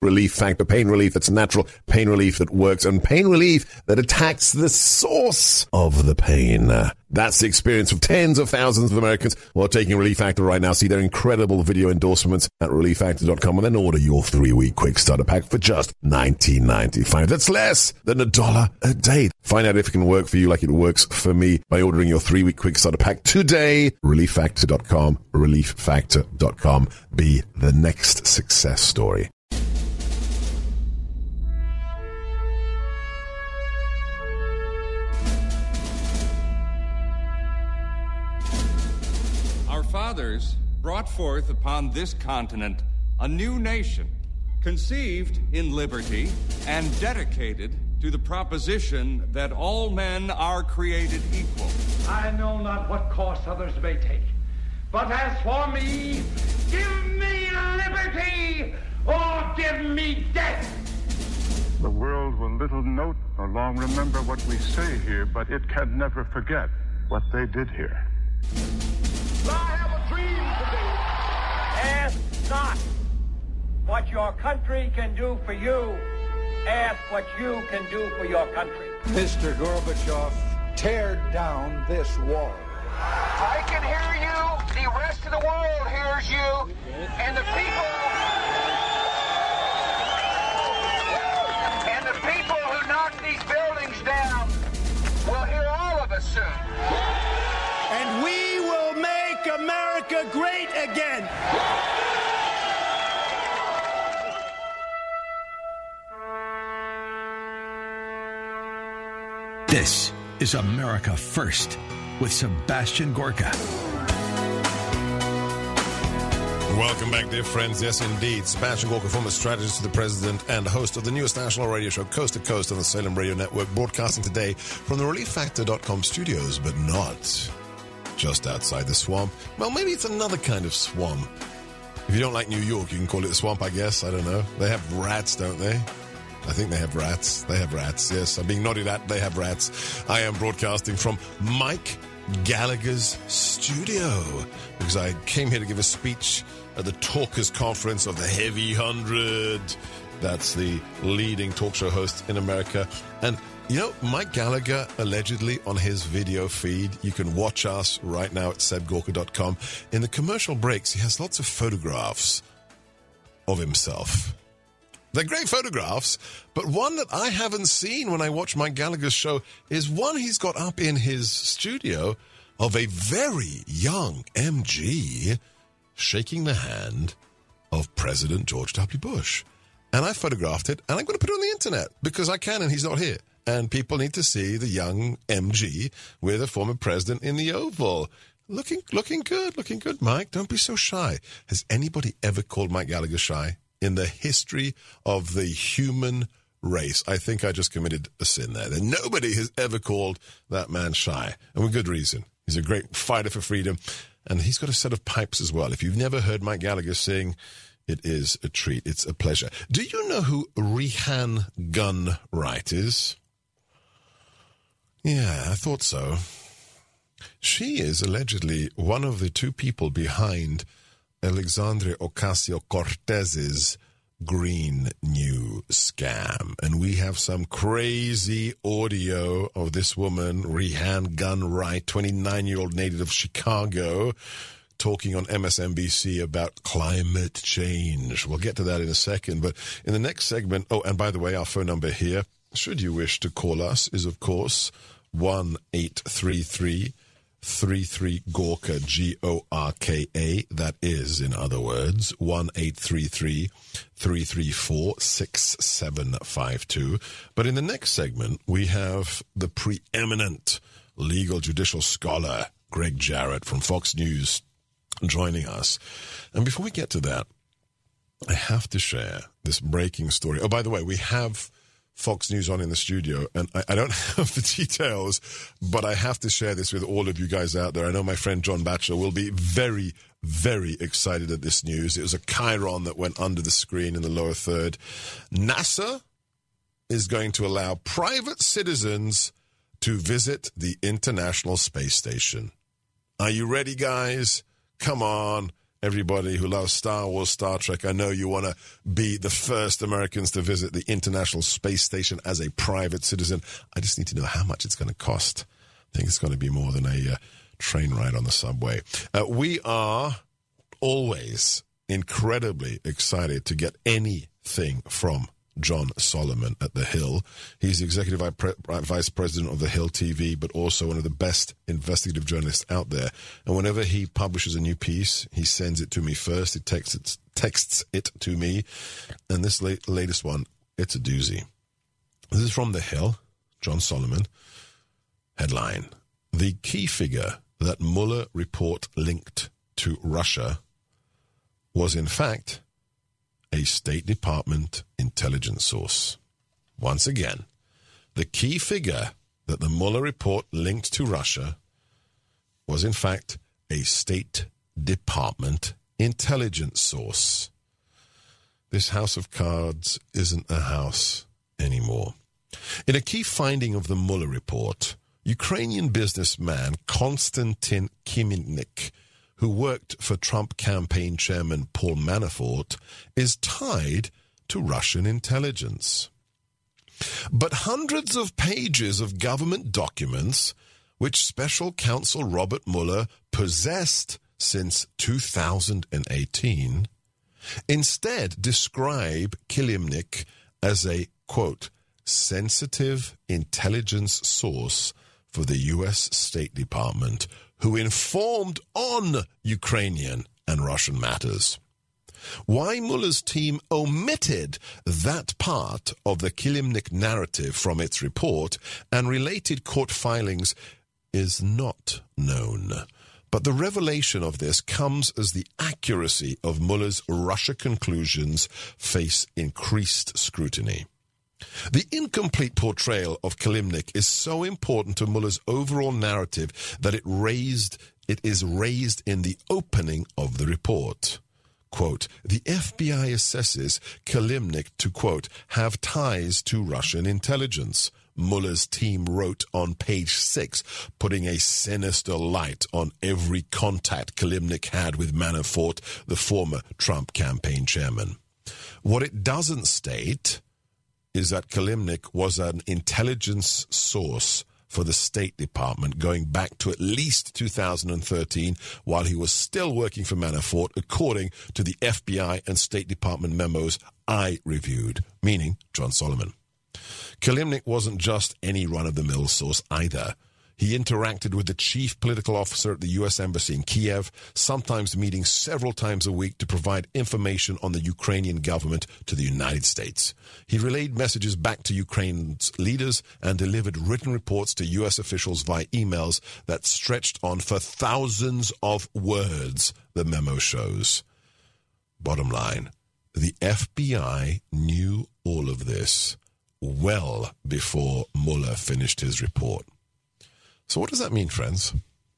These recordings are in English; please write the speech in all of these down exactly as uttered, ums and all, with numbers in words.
Relief Factor. Pain relief that's natural, pain relief that works, and pain relief that attacks the source of the pain. That's the experience of tens of thousands of Americans who are taking Relief Factor right now. See their incredible video endorsements at relief factor dot com and then order your three-week quick starter pack for just nineteen ninety-five. That's less than a dollar a day. Find out if it can work for you like it works for me by ordering your three-week quick starter pack today. relief factor dot com. relief factor dot com. Be the next success story. Fathers brought forth upon this continent a new nation, conceived in liberty and dedicated to the proposition that all men are created equal. I know not what course others may take, but as for me, give me liberty or give me death. The world will little note nor long remember what we say here, but it can never forget what they did here. I have a dream today. Ask not what your country can do for you. Ask what you can do for your country. Mister Gorbachev, tear down this wall. I can hear you. The rest of the world hears you. And the people... And the people who knock these buildings down will hear all of us soon. And we will make America great again. This is America First with Sebastian Gorka. Welcome back, dear friends. Yes, indeed. Sebastian Gorka, former strategist to the president and host of the newest national radio show, Coast to Coast on the Salem Radio Network, broadcasting today from the relief factor dot com studios, but not just outside the swamp. Well, maybe it's another kind of swamp. If you don't like New York, you can call it a swamp, I guess. I don't know. They have rats, don't they? I think they have rats. They have rats, yes. I'm being nodded at. They have rats. I am broadcasting from Mike Gallagher's studio because I came here to give a speech at the Talkers Conference of the Heavy Hundred. That's the leading talk show host in America. And you know, Mike Gallagher, allegedly on his video feed, you can watch us right now at seb gorka dot com. In the commercial breaks, he has lots of photographs of himself. They're great photographs, but one that I haven't seen when I watch Mike Gallagher's show is one he's got up in his studio of a very young M G shaking the hand of President George W. Bush. And I photographed it, and I'm going to put it on the internet because I can and he's not here. And people need to see the young M G with a former president in the Oval. Looking looking good, looking good, Mike. Don't be so shy. Has anybody ever called Mike Gallagher shy? In the history of the human race, I think I just committed a sin there. That nobody has ever called that man shy, and with good reason. He's a great fighter for freedom, and he's got a set of pipes as well. If you've never heard Mike Gallagher sing, it is a treat. It's a pleasure. Do you know who Rehan Gunn-Wright is? Yeah, I thought so. She is allegedly one of the two people behind Alexandria Ocasio-Cortez's Green New scam. And we have some crazy audio of this woman, Rehan Gunn-Wright, twenty-nine-year-old native of Chicago, talking on M S N B C about climate change. We'll get to that in a second. But in the next segment, oh, and by the way, our phone number here, should you wish to call us, is, of course, one eight three three three three Gorka, G O R K A. That is, in other words, one eight three three three three four six seven five two. But in the next segment, we have the preeminent legal judicial scholar, Greg Jarrett from Fox News, joining us. And before we get to that, I have to share this breaking story. Oh, by the way, we have Fox News on in the studio, and I, I don't have the details, but I have to share this with all of you guys out there. I know my friend John Batchelor will be very, very excited at this news. It was a chyron that went under the screen in the lower third. NASA is going to allow private citizens to visit the International Space Station. Are you ready, guys? Come on. everybody who loves Star Wars, Star Trek, I know you want to be the first Americans to visit the International Space Station as a private citizen. I just need to know how much it's going to cost. I think it's going to be more than a uh, train ride on the subway. Uh, we are always incredibly excited to get anything from John Solomon at The Hill. He's the executive vice president of The Hill T V, but also one of the best investigative journalists out there. And whenever he publishes a new piece, he sends it to me first. He texts it, texts it to me. And this la- latest one, it's a doozy. This is from The Hill, John Solomon. Headline: The key figure that Mueller report linked to Russia was in fact a State Department intelligence source. Once again, the key figure that the Mueller report linked to Russia was in fact a State Department intelligence source. This house of cards isn't a house anymore. In a key finding of the Mueller report, Ukrainian businessman Konstantin Kilimnik, who worked for Trump campaign chairman Paul Manafort, is tied to Russian intelligence. But hundreds of pages of government documents, which Special Counsel Robert Mueller possessed since two thousand eighteen, instead describe Kilimnik as a, quote, sensitive intelligence source for the U S State Department, who informed on Ukrainian and Russian matters. Why Mueller's team omitted that part of the Kilimnik narrative from its report and related court filings is not known. But the revelation of this comes as the accuracy of Mueller's Russia conclusions face increased scrutiny. The incomplete portrayal of Kilimnik is so important to Mueller's overall narrative that it raised it is raised in the opening of the report. Quote, the F B I assesses Kilimnik to, quote, have ties to Russian intelligence, Mueller's team wrote on page six, putting a sinister light on every contact Kilimnik had with Manafort, the former Trump campaign chairman. What it doesn't state is that Kilimnik was an intelligence source for the State Department going back to at least two thousand thirteen, while he was still working for Manafort, according to the F B I and State Department memos I reviewed, meaning John Solomon. Kilimnik wasn't just any run-of-the-mill source either. He interacted with the chief political officer at the U S Embassy in Kiev, sometimes meeting several times a week to provide information on the Ukrainian government to the United States. He relayed messages back to Ukraine's leaders and delivered written reports to U S officials via emails that stretched on for thousands of words, the memo shows. Bottom line, the F B I knew all of this well before Mueller finished his report. So what does that mean, friends?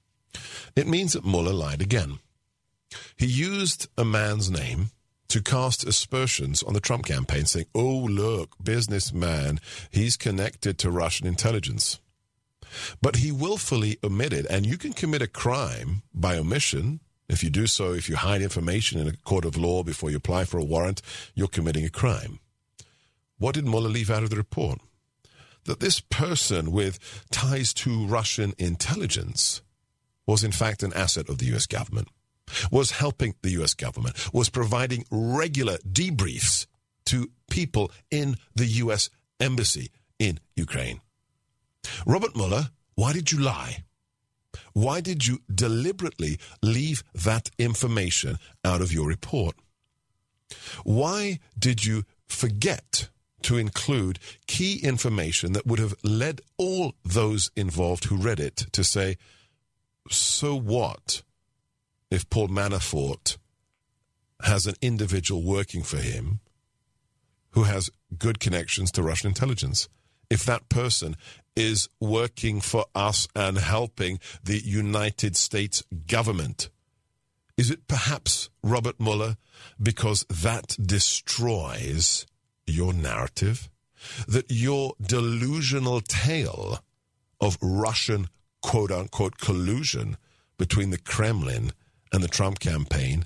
It means that Mueller lied again. He used a man's name to cast aspersions on the Trump campaign, saying, oh, look, businessman, he's connected to Russian intelligence. But he willfully omitted, and you can commit a crime by omission. If you do so, if you hide information in a court of law before you apply for a warrant, you're committing a crime. What did Mueller leave out of the report? That this person with ties to Russian intelligence was in fact an asset of the U S government, was helping the U S government, was providing regular debriefs to people in the U S Embassy in Ukraine. Robert Mueller, why did you lie? Why did you deliberately leave that information out of your report? Why did you forget to include key information that would have led all those involved who read it to say, so what if Paul Manafort has an individual working for him who has good connections to Russian intelligence? If that person is working for us and helping the United States government, is it perhaps Robert Mueller because that destroys your narrative, that your delusional tale of Russian quote-unquote collusion between the Kremlin and the Trump campaign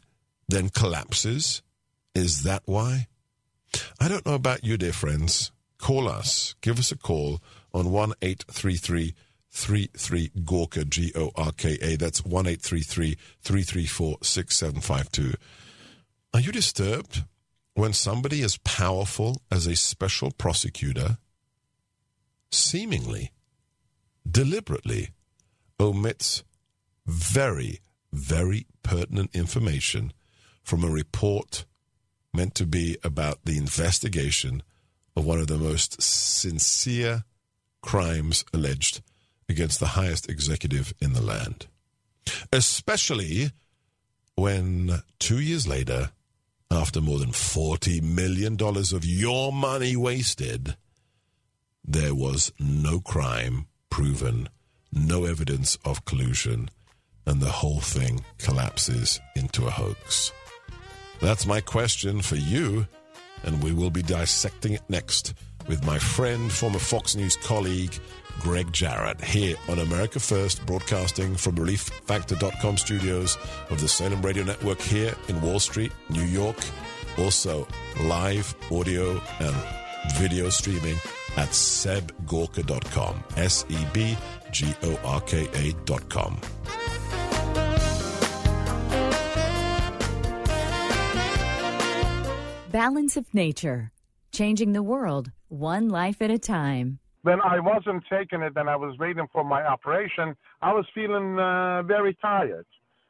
then collapses? Is that why? I don't know about you, dear friends. Call us. Give us a call on one eight three three, three three, Gorka, G O R K A. That's one eight three three, three three four, six seven five two. Are you disturbed when somebody as powerful as a special prosecutor seemingly, deliberately omits very, very pertinent information from a report meant to be about the investigation of one of the most sincere crimes alleged against the highest executive in the land? Especially when two years later, after more than forty million dollars of your money wasted, there was no crime proven, no evidence of collusion, and the whole thing collapses into a hoax. That's my question for you, and we will be dissecting it next with my friend, former Fox News colleague, Greg Jarrett, here on America First, broadcasting from relief factor dot com studios of the Salem Radio Network here in Wall Street, New York. Also, live audio and video streaming at seb gorka dot com, S E B G O R K A dot com. Balance of Nature, changing the world one life at a time. When I wasn't taking it and I was waiting for my operation, I was feeling uh, very tired.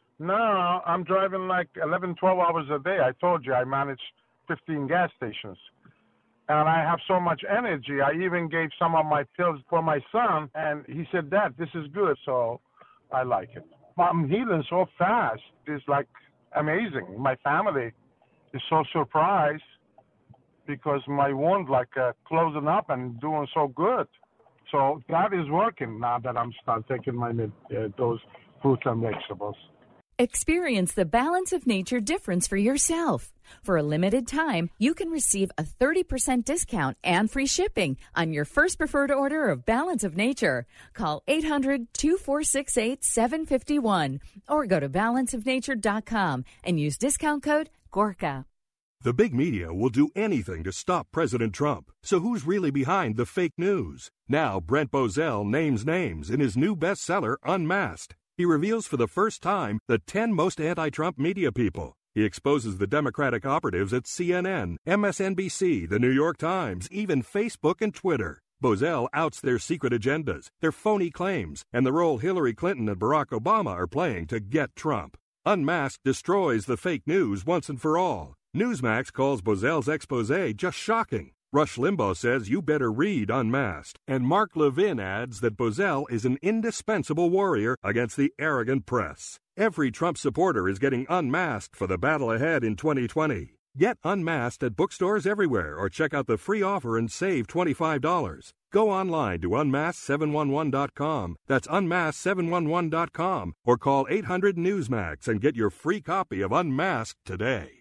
Now I'm driving like eleven, twelve hours a day. I told you I manage fifteen gas stations. And I have so much energy. I even gave some of my pills for my son, and he said, Dad, this is good, so I like it. I'm healing so fast. It's like amazing. My family is so surprised because my wound like uh, closing up and doing so good. So that is working now that I'm start taking my uh, those fruits and vegetables. Experience the Balance of Nature difference for yourself. For a limited time, you can receive a thirty percent discount and free shipping on your first preferred order of Balance of Nature. Call eight hundred, two four six eight, seven five one or go to balance of nature dot com and use discount code Gorka. The big media will do anything to stop President Trump. So who's really behind the fake news? Now Brent Bozell names names in his new bestseller, Unmasked. He reveals for the first time the ten most anti-Trump media people. He exposes the Democratic operatives at C N N, M S N B C, The New York Times, even Facebook and Twitter. Bozell outs their secret agendas, their phony claims, and the role Hillary Clinton and Barack Obama are playing to get Trump. Unmasked destroys the fake news once and for all. Newsmax calls Bozell's expose just shocking. Rush Limbaugh says you better read Unmasked. And Mark Levin adds that Bozell is an indispensable warrior against the arrogant press. Every Trump supporter is getting Unmasked for the battle ahead in twenty twenty. Get Unmasked at bookstores everywhere or check out the free offer and save twenty-five dollars. Go online to unmasked seven one one dot com. That's unmasked seven one one dot com or call eight hundred Newsmax and get your free copy of Unmasked today.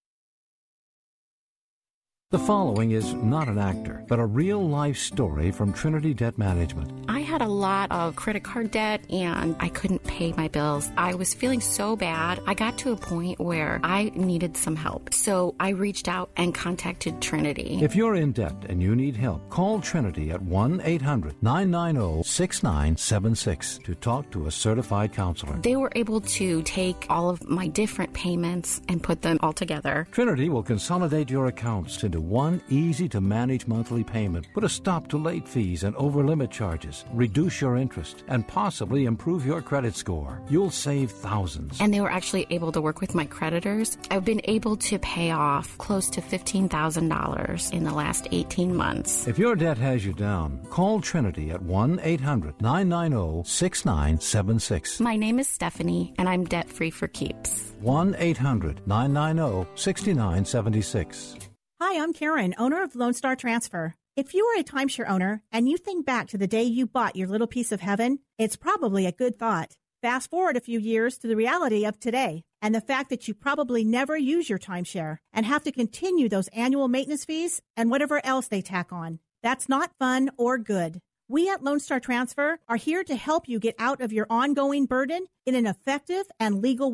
The following is not an actor, but a real-life story from Trinity Debt Management. I had a lot of credit card debt, and I couldn't pay my bills. I was feeling so bad. I got to a point where I needed some help. So I reached out and contacted Trinity. If you're in debt and you need help, call Trinity at one eight hundred, nine nine zero, six nine seven six to talk to a certified counselor. They were able to take all of my different payments and put them all together. Trinity will consolidate your accounts into one easy-to-manage monthly payment, put a stop to late fees and over-limit charges, reduce your interest, and possibly improve your credit score. You'll save thousands. And they were actually able to work with my creditors. I've been able to pay off close to fifteen thousand dollars in the last eighteen months. If your debt has you down, call Trinity at one eight hundred, nine nine zero, six nine seven six. My name is Stephanie, and I'm debt-free for keeps. one eight hundred, nine nine zero, six nine seven six. Hi, I'm Karen, owner of Lone Star Transfer. If you are a timeshare owner and you think back to the day you bought your little piece of heaven, it's probably a good thought. Fast forward a few years to the reality of today and the fact that you probably never use your timeshare and have to continue those annual maintenance fees and whatever else they tack on. That's not fun or good. We at Lone Star Transfer are here to help you get out of your ongoing burden in an effective and legal way.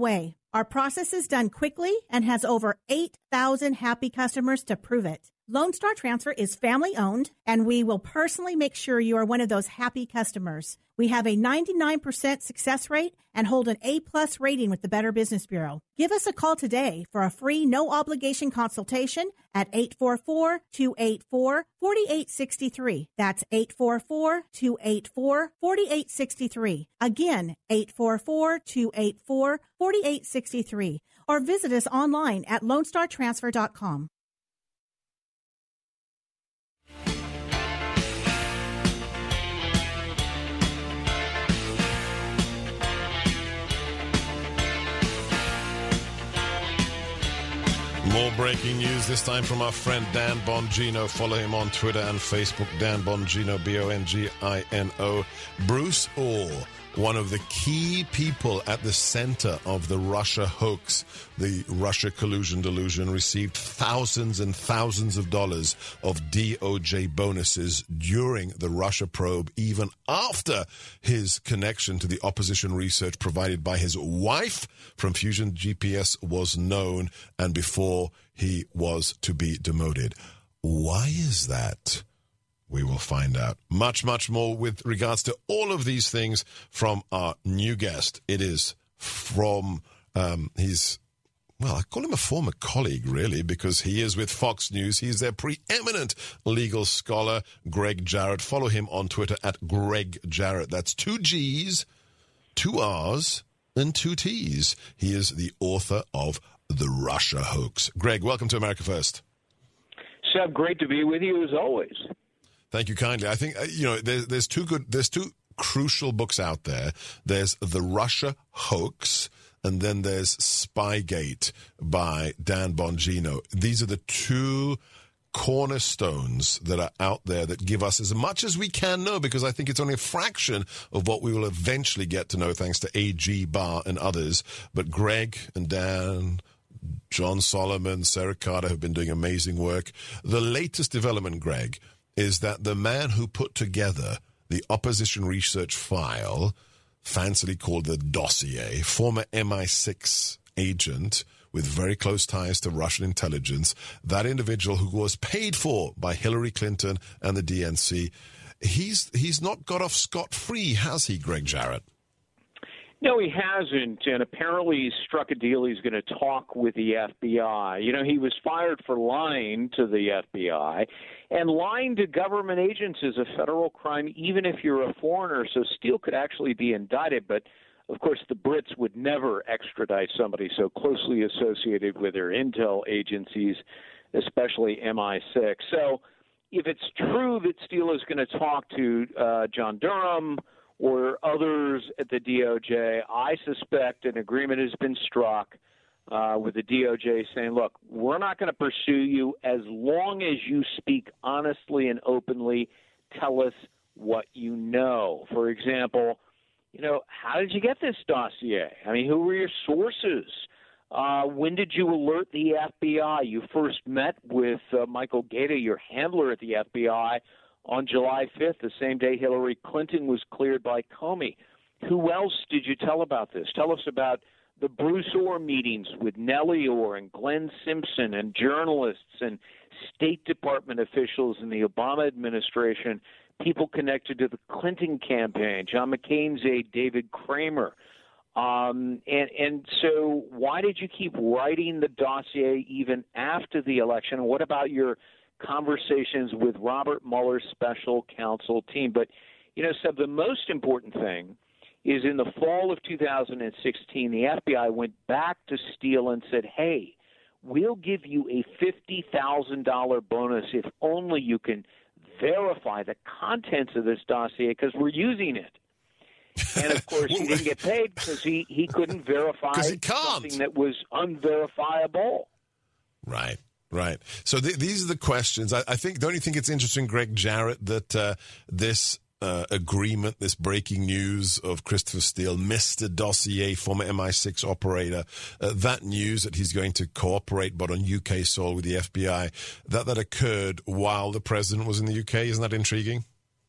Our process is done quickly and has over eight thousand happy customers to prove it. Lone Star Transfer is family-owned, and we will personally make sure you are one of those happy customers. We have a ninety-nine percent success rate and hold an A-plus rating with the Better Business Bureau. Give us a call today for a free, no-obligation consultation at eight four four, two eight four, four eight six three. That's eight four four, two eight four, four eight six three. Again, eight four four, two eight four, four eight six three. Or visit us online at lone star transfer dot com. More breaking news, this time from our friend Dan Bongino. Follow him on Twitter and Facebook, Dan Bongino, B O N G I N O. Bruce Orr, one of the key people at the center of the Russia hoax, the Russia collusion delusion, received thousands and thousands of dollars of D O J bonuses during the Russia probe, even after his connection to the opposition research provided by his wife from Fusion G P S was known, and before he was to be demoted. Why is that? We will find out much, much more with regards to all of these things from our new guest. It is from, um, he's, well, I call him a former colleague, really, because he is with Fox News. He's their preeminent legal scholar, Greg Jarrett. Follow him on Twitter at Greg Jarrett. That's two G's, two R's, and two T's. He is the author of The Russia Hoax. Greg, welcome to America First. Seb, great to be with you as always. Thank you kindly. I think, uh, you know, there's, there's two good, there's two crucial books out there. There's The Russia Hoax, and then there's Spygate by Dan Bongino. These are the two cornerstones that are out there that give us as much as we can know, because I think it's only a fraction of what we will eventually get to know thanks to A G Barr and others. But Greg and Dan, John Solomon, Sarah Carter have been doing amazing work. The latest development, Greg, is that the man who put together the opposition research file, fancily called the dossier, former M I six agent with very close ties to Russian intelligence, that individual who was paid for by Hillary Clinton and the D N C, he's he's not got off scot-free, has he, Greg Jarrett? No, he hasn't, and apparently he's struck a deal. He's going to talk with the F B I. You know, he was fired for lying to the F B I, and lying to government agents is a federal crime, even if you're a foreigner, so Steele could actually be indicted. But, of course, the Brits would never extradite somebody so closely associated with their intel agencies, especially M I six. So if it's true that Steele is going to talk to uh, John Durham or others at the D O J, I suspect an agreement has been struck uh, with the D O J saying, look, we're not going to pursue you as long as you speak honestly and openly. Tell us what you know. For example, you know, how did you get this dossier? I mean, who were your sources? Uh, when did you alert the F B I? You first met with uh, Michael Gaeta, your handler at the F B I, on July fifth, the same day Hillary Clinton was cleared by Comey. Who else did you tell about this? Tell us about the Bruce Orr meetings with Nellie Orr and Glenn Simpson and journalists and State Department officials in the Obama administration, people connected to the Clinton campaign, John McCain's aide David Kramer. Um, and, and so why did you keep writing the dossier even after the election? What about your conversations with Robert Mueller's special counsel team? But, you know, Seb, the most important thing is in the fall of two thousand sixteen, the F B I went back to Steele and said, hey, we'll give you a fifty thousand dollars bonus if only you can verify the contents of this dossier because we're using it. And, of course, he didn't get paid because he, he couldn't verify he something that was unverifiable. Right. Right. So th- these are the questions. I, I think, don't you think it's interesting, Greg Jarrett, that uh, this uh, agreement, this breaking news of Christopher Steele, Mister Dossier, former M I six operator, uh, that news that he's going to cooperate but on U K soil with the F B I, that that occurred while the president was in the U K? Isn't that intriguing?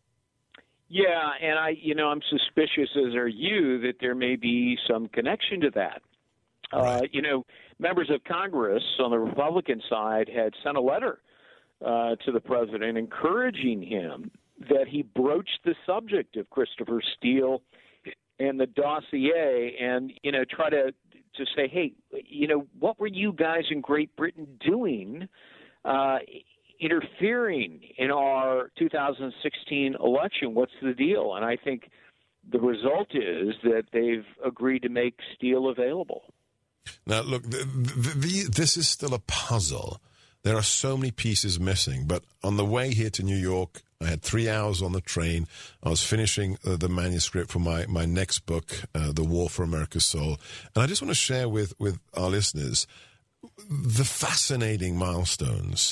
Yeah, and I, you know, I'm suspicious, as are you, that there may be some connection to that. Uh, right. You know, members of Congress on the Republican side had sent a letter uh, to the president encouraging him that he broached the subject of Christopher Steele and the dossier and, you know, try to, to say, hey, you know, what were you guys in Great Britain doing uh, interfering in our two thousand sixteen election? What's the deal? And I think the result is that they've agreed to make Steele available. Now, look, the, the, the, this is still a puzzle. There are so many pieces missing. But on the way here to New York, I had three hours on the train. I was finishing uh, the manuscript for my, my next book, uh, The War for America's Soul. And I just want to share with, with our listeners the fascinating milestones.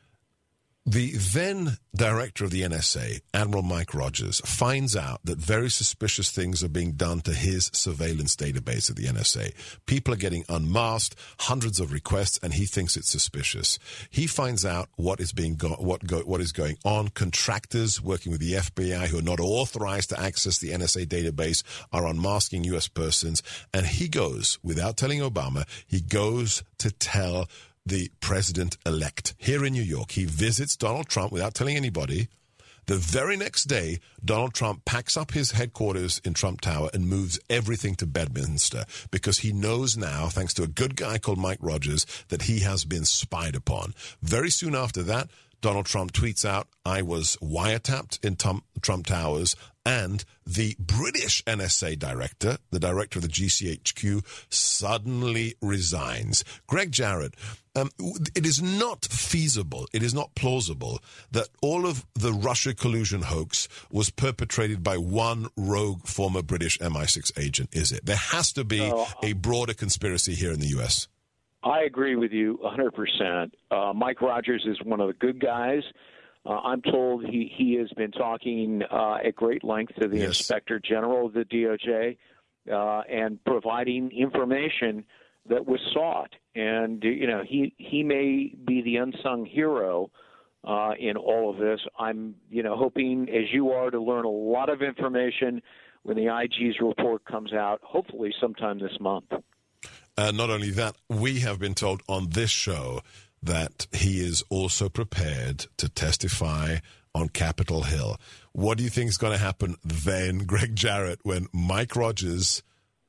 The then director of the N S A, Admiral Mike Rogers, finds out that very suspicious things are being done to his surveillance database at the N S A. People are getting unmasked, hundreds of requests, and he thinks it's suspicious. He finds out what is being go- what go- what is going on. Contractors working with the F B I who are not authorized to access the N S A database are unmasking U S persons, and he goes, without telling Obama, he goes to tell the president-elect here in New York. He visits Donald Trump without telling anybody. The very next day, Donald Trump packs up his headquarters in Trump Tower and moves everything to Bedminster because he knows now, thanks to a good guy called Mike Rogers, that he has been spied upon. Very soon after that, Donald Trump tweets out, I was wiretapped in Trump, Trump Towers, and the British N S A director, the director of the G C H Q, suddenly resigns. Greg Jarrett, um, it is not feasible, it is not plausible that all of the Russia collusion hoax was perpetrated by one rogue former British M I six agent, is it? There has to be no, a broader conspiracy here in the U S. I agree with you one hundred percent. Uh, Mike Rogers is one of the good guys. Uh, I'm told he, he has been talking uh, at great length to the yes. Inspector General of the D O J uh, and providing information that was sought. And, you know, he, he may be the unsung hero uh, in all of this. I'm, you know, hoping, as you are, to learn a lot of information when the I G's report comes out, hopefully sometime this month. Uh, not only that, we have been told on this show that he is also prepared to testify on Capitol Hill. What do you think is going to happen then, Greg Jarrett, when Mike Rogers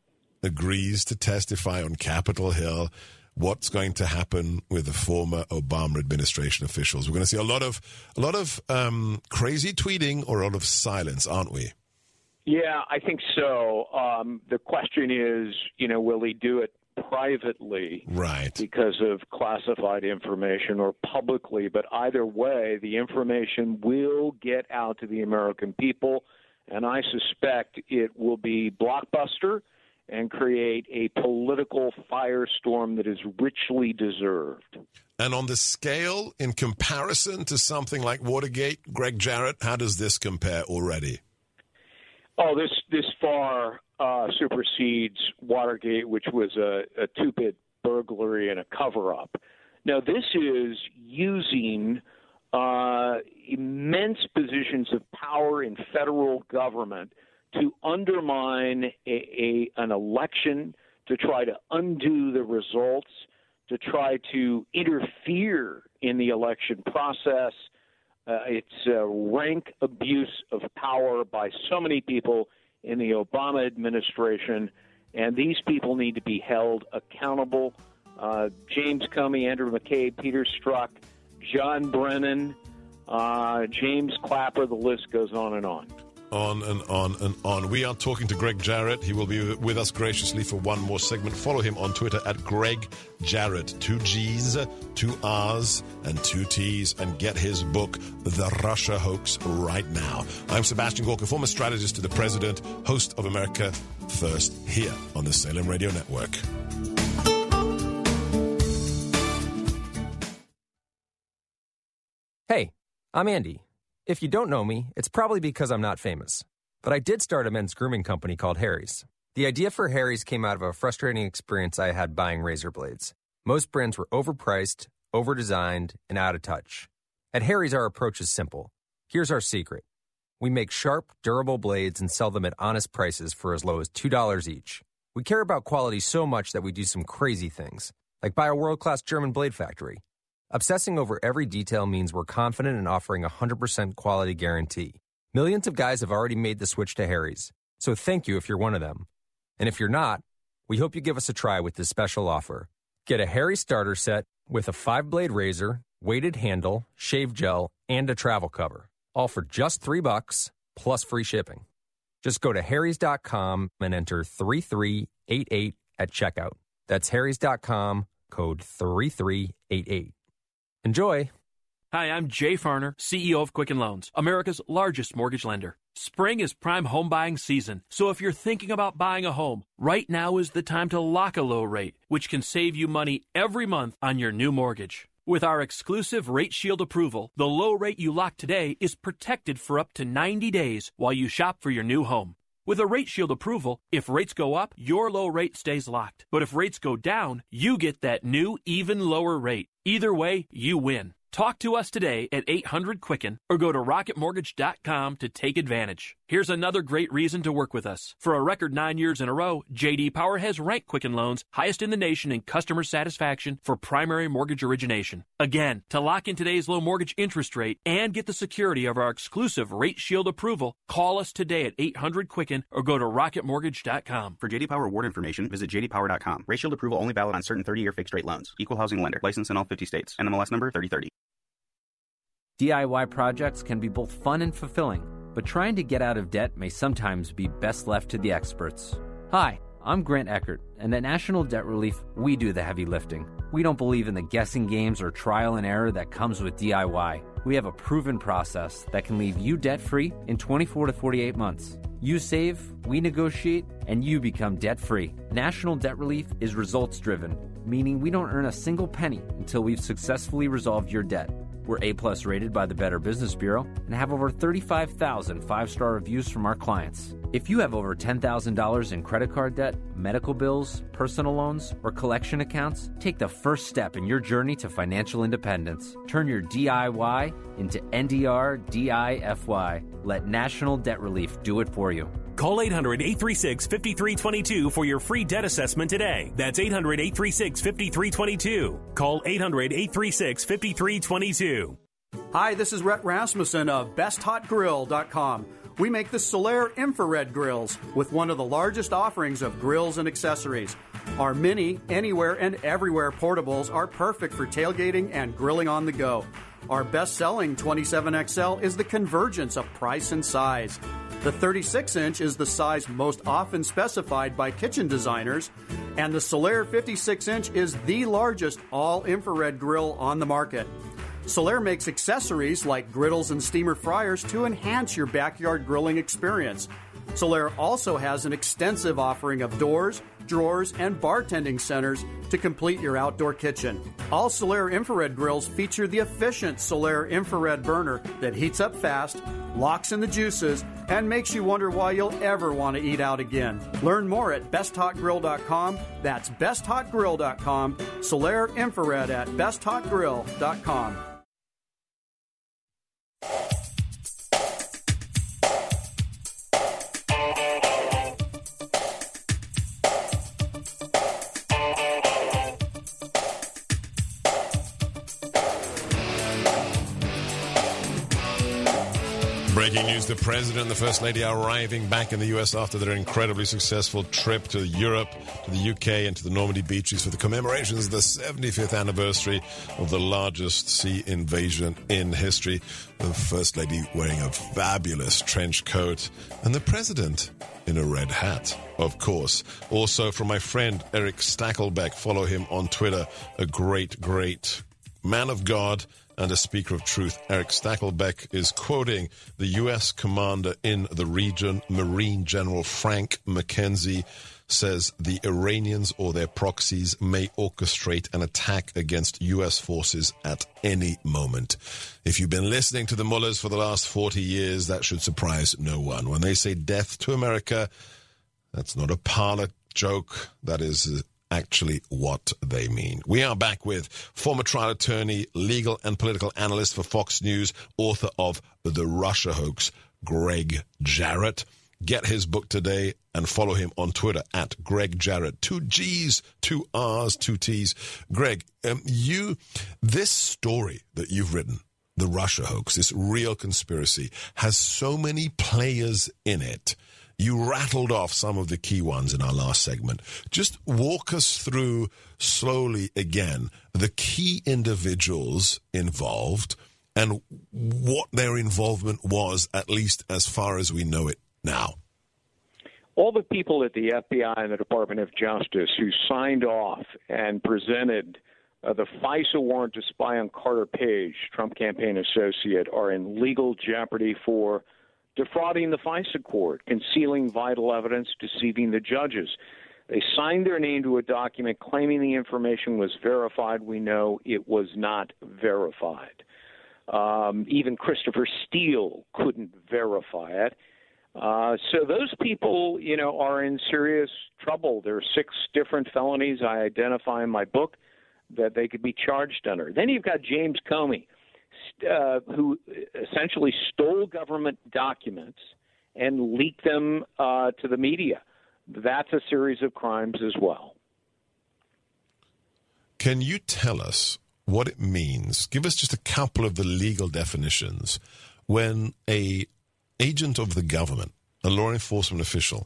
agrees to testify on Capitol Hill? What's going to happen with the former Obama administration officials? We're going to see a lot of a lot of um, crazy tweeting or a lot of silence, aren't we? Yeah, I think so. Um, the question is, you know, will he do it privately, right, because of classified information, or publicly? But either way, the information will get out to the American people, and I suspect it will be blockbuster and create a political firestorm that is richly deserved. And on the scale, in comparison to something like Watergate, Greg Jarrett, how does this compare already? Oh, this this far uh, supersedes Watergate, which was a, a two-bit burglary and a cover-up. Now, this is using uh, immense positions of power in federal government to undermine a, a, an election, to try to undo the results, to try to interfere in the election process. Uh, it's uh, rank abuse of power by so many people in the Obama administration, and these people need to be held accountable. Uh, James Comey, Andrew McCabe, Peter Strzok, John Brennan, uh, James Clapper, the list goes on and on. On and on and on. We are talking to Greg Jarrett. He will be with us graciously for one more segment. Follow him on Twitter at Greg Jarrett. Two G's, two R's, and two T's. And get his book, The Russia Hoax, right now. I'm Sebastian Gorka, former strategist to the president, host of America First, here on the Salem Radio Network. Hey, I'm Andy. If you don't know me, it's probably because I'm not famous. But I did start a men's grooming company called Harry's. The idea for Harry's came out of a frustrating experience I had buying razor blades. Most brands were overpriced, overdesigned, and out of touch. At Harry's, our approach is simple. Here's our secret. We make sharp, durable blades and sell them at honest prices for as low as two dollars each. We care about quality so much that we do some crazy things, like buy a world-class German blade factory. Obsessing over every detail means we're confident in offering a one hundred percent quality guarantee. Millions of guys have already made the switch to Harry's, so thank you if you're one of them. And if you're not, we hope you give us a try with this special offer. Get a Harry's starter set with a five-blade razor, weighted handle, shave gel, and a travel cover, all for just three bucks plus free shipping. Just go to harrys dot com and enter three three eight eight at checkout. That's harrys dot com, code three three eight eight. Enjoy. Hi, I'm Jay Farner, C E O of Quicken Loans, America's largest mortgage lender. Spring is prime home buying season, so if you're thinking about buying a home, right now is the time to lock a low rate, which can save you money every month on your new mortgage. With our exclusive Rate Shield approval, the low rate you lock today is protected for up to ninety days while you shop for your new home. With a Rate Shield approval, if rates go up, your low rate stays locked. But if rates go down, you get that new, even lower rate. Either way, you win. Talk to us today at eight hundred Quicken or go to rocket mortgage dot com to take advantage. Here's another great reason to work with us. For a record nine years in a row, J D Power has ranked Quicken Loans highest in the nation in customer satisfaction for primary mortgage origination. Again, to lock in today's low mortgage interest rate and get the security of our exclusive Rate Shield approval, call us today at eight hundred Quicken or go to rocket mortgage dot com. For J D Power award information, visit j d power dot com. Rate Shield approval only valid on certain thirty-year fixed-rate loans. Equal housing lender. License in all fifty states. N M L S number thirty thirty. D I Y projects can be both fun and fulfilling, but trying to get out of debt may sometimes be best left to the experts. Hi, I'm Grant Eckert, and at National Debt Relief, we do the heavy lifting. We don't believe in the guessing games or trial and error that comes with D I Y. We have a proven process that can leave you debt-free in twenty-four to forty-eight months. You save, we negotiate, and you become debt-free. National Debt Relief is results-driven, meaning we don't earn a single penny until we've successfully resolved your debt. We're A-plus rated by the Better Business Bureau and have over thirty-five thousand five-star reviews from our clients. If you have over ten thousand dollars in credit card debt, medical bills, personal loans, or collection accounts, take the first step in your journey to financial independence. Turn your D I Y into N D R D I F Y. Let National Debt Relief do it for you. Call eight hundred, eight three six, five three two two for your free debt assessment today. That's eight hundred, eight three six, five three two two. Call eight hundred, eight three six, five three two two. Hi, this is Rhett Rasmussen of best hot grill dot com. We make the Solaire infrared grills with one of the largest offerings of grills and accessories. Our mini, anywhere and everywhere portables are perfect for tailgating and grilling on the go. Our best-selling twenty-seven X L is the convergence of price and size. The thirty-six inch is the size most often specified by kitchen designers, and the Solaire fifty-six inch is the largest all-infrared grill on the market. Solaire makes accessories like griddles and steamer fryers to enhance your backyard grilling experience. Solaire also has an extensive offering of doors, drawers, and bartending centers to complete your outdoor kitchen. All Solaire infrared grills feature the efficient Solaire infrared burner that heats up fast, locks in the juices, and makes you wonder why you'll ever want to eat out again. Learn more at best hot grill dot com. That's best hot grill dot com. Solaire infrared at best hot grill dot com. Breaking news, the President and the First Lady are arriving back in the U S after their incredibly successful trip to Europe, to the U K, and to the Normandy beaches for the commemorations of the seventy-fifth anniversary of the largest sea invasion in history. The First Lady wearing a fabulous trench coat, and the President in a red hat, of course. Also from my friend Eric Stakelbeck, follow him on Twitter, a great, great man of God and a speaker of truth. Eric Stakelbeck is quoting the U S commander in the region, Marine General Frank McKenzie, says the Iranians or their proxies may orchestrate an attack against U S forces at any moment. If you've been listening to the mullahs for the last forty years, that should surprise no one. When they say death to America, that's not a parlor joke. That is actually what they mean. We are back with former trial attorney, legal and political analyst for Fox News, author of The Russia Hoax, Greg Jarrett. Get his book today and follow him on Twitter at Greg Jarrett. Two G's, two R's, two T's. Greg, um, you, this story that you've written, the Russia hoax, this real conspiracy, has so many players in it. You rattled off some of the key ones in our last segment. Just walk us through slowly again the key individuals involved and what their involvement was, at least as far as we know it now. All the people at the F B I and the Department of Justice who signed off and presented uh, the FISA warrant to spy on Carter Page, Trump campaign associate, are in legal jeopardy for defrauding the FISA court, concealing vital evidence, deceiving the judges. They signed their name to a document claiming the information was verified. We know it was not verified. Um, even Christopher Steele couldn't verify it. Uh, so those people, you know, are in serious trouble. There are six different felonies I identify in my book that they could be charged under. Then you've got James Comey, Uh, who essentially stole government documents and leaked them uh, to the media. That's a series of crimes as well. Can you tell us what it means? Give us just a couple of the legal definitions when a agent of the government, a law enforcement official,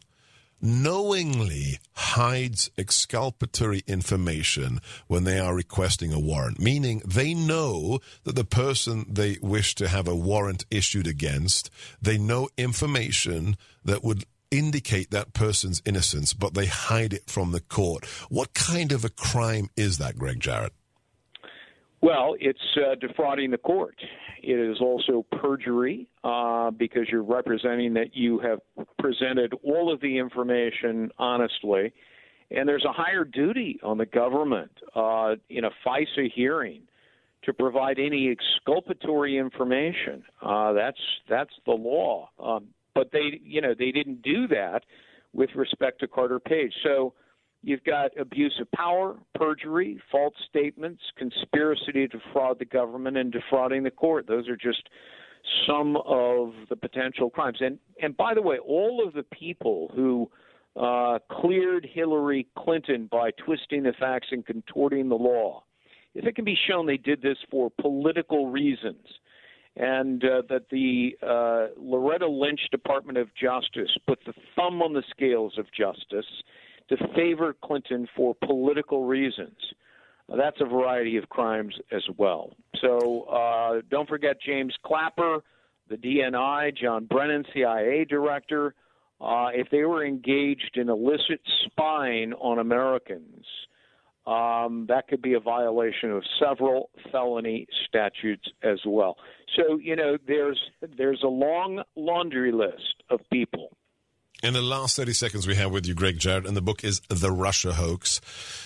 knowingly hides exculpatory information when they are requesting a warrant, meaning they know that the person they wish to have a warrant issued against, they know information that would indicate that person's innocence, but they hide it from the court. What kind of a crime is that, Greg Jarrett? Well, it's uh, defrauding the court. It is also perjury uh, because you're representing that you have presented all of the information honestly. And there's a higher duty on the government uh, in a FISA hearing to provide any exculpatory information. Uh, that's that's the law. Um, but they, you know, they didn't do that with respect to Carter Page. So you've got abuse of power, perjury, false statements, conspiracy to defraud the government, and defrauding the court. Those are just some of the potential crimes. And and by the way, all of the people who uh, cleared Hillary Clinton by twisting the facts and contorting the law, if it can be shown they did this for political reasons, and uh, that the uh, Loretta Lynch Department of Justice put the thumb on the scales of justice to favor Clinton for political reasons, uh, that's a variety of crimes as well. So uh, don't forget James Clapper, the D N I, John Brennan, C I A director. Uh, if they were engaged in illicit spying on Americans, um, that could be a violation of several felony statutes as well. So, you know, there's there's a long laundry list of people. In the last thirty seconds we have with you, Greg Jarrett, and the book is The Russia Hoax.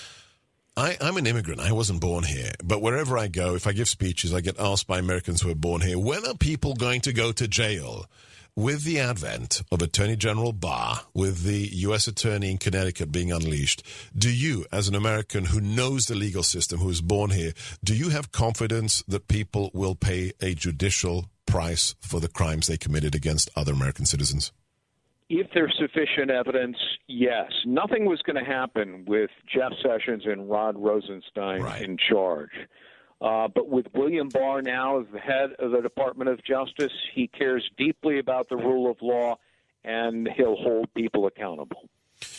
I, I'm an immigrant. I wasn't born here. But wherever I go, if I give speeches, I get asked by Americans who are born here, when are people going to go to jail? With the advent of Attorney General Barr, with the U S Attorney in Connecticut being unleashed, do you, as an American who knows the legal system, who is born here, do you have confidence that people will pay a judicial price for the crimes they committed against other American citizens? If there's sufficient evidence, yes. Nothing was going to happen with Jeff Sessions and Rod Rosenstein right. in charge. Uh, but with William Barr now as the head of the Department of Justice, he cares deeply about the rule of law, and he'll hold people accountable.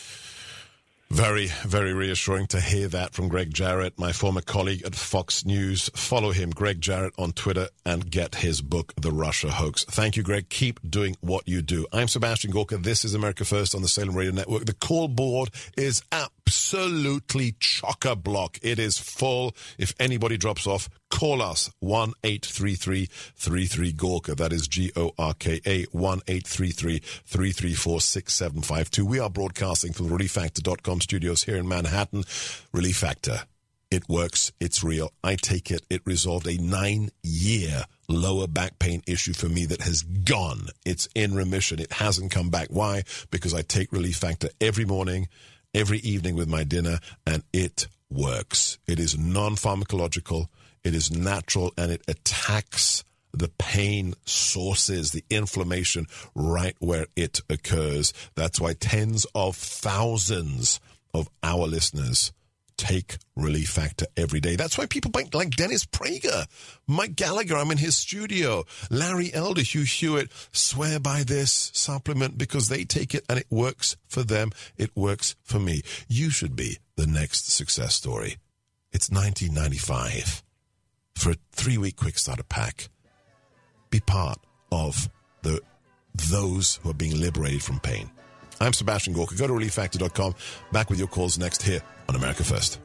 Very, very reassuring to hear that from Greg Jarrett, my former colleague at Fox News. Follow him, Greg Jarrett, on Twitter and get his book, The Russia Hoax. Thank you, Greg. Keep doing what you do. I'm Sebastian Gorka. This is America First on the Salem Radio Network. The call board is absolutely chock-a-block. It is full. If anybody drops off, call us, one eight three three, three three, Gorka. That is G O R K A, one eight three three, three three four, six seven five two. We are broadcasting from the relief factor dot com studios here in Manhattan. Relief Factor. It works. It's real. I take it. It resolved a nine-year lower back pain issue for me that has gone. It's in remission. It hasn't come back. Why? Because I take Relief Factor every morning, every evening with my dinner, and it works. It is non-pharmacological. It is natural, and it attacks the pain sources, the inflammation right where it occurs. That's why tens of thousands of our listeners take Relief Factor every day. That's why people like Dennis Prager, Mike Gallagher, I'm in his studio, Larry Elder, Hugh Hewitt swear by this supplement because they take it and it works for them. It works for me. You should be the next success story. It's nineteen ninety-five for a three-week quick starter pack. Be part of the those who are being liberated from pain. I'm Sebastian Gorka. Go to relief factor dot com. Back with your calls next here on America First.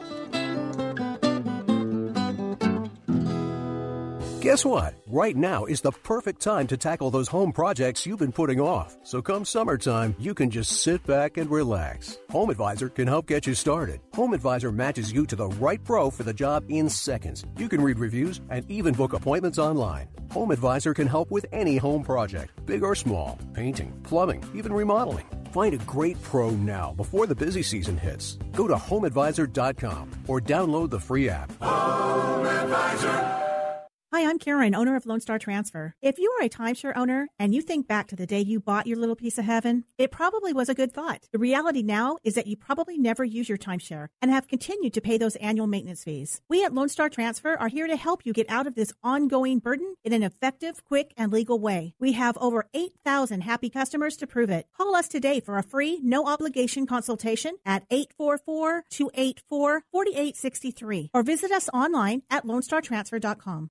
Guess what? Right now is the perfect time to tackle those home projects you've been putting off. So come summertime, you can just sit back and relax. Home Advisor can help get you started. Home Advisor matches you to the right pro for the job in seconds. You can read reviews and even book appointments online. Home Advisor can help with any home project, big or small, painting, plumbing, even remodeling. Find a great pro now before the busy season hits. Go to home advisor dot com or download the free app. Home Advisor. Hi, I'm Karen, owner of Lone Star Transfer. If you are a timeshare owner and you think back to the day you bought your little piece of heaven, it probably was a good thought. The reality now is that you probably never use your timeshare and have continued to pay those annual maintenance fees. We at Lone Star Transfer are here to help you get out of this ongoing burden in an effective, quick, and legal way. We have over eight thousand happy customers to prove it. Call us today for a free, no-obligation consultation at eight four four, two eight four, four eight six three or visit us online at lone star transfer dot com.